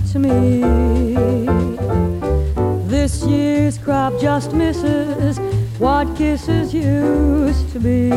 to me. This year's crop just misses what kisses used to be.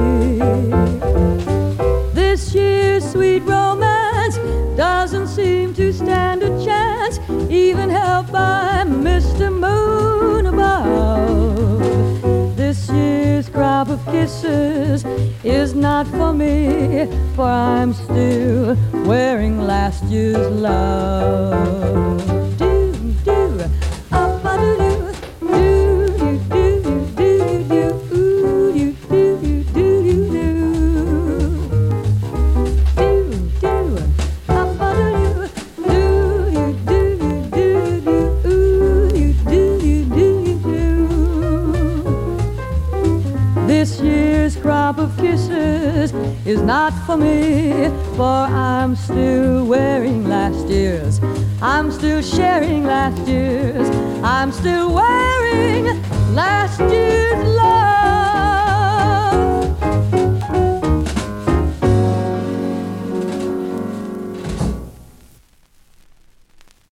This year's sweet romance doesn't seem to stand a chance, even helped by Mr. Moon above. This year's crop of kisses is not for me, for I'm still wearing last year's love. This year's crop of kisses is not for me, for I'm still wearing last year's. I'm still sharing last year's. I'm still wearing last year's love.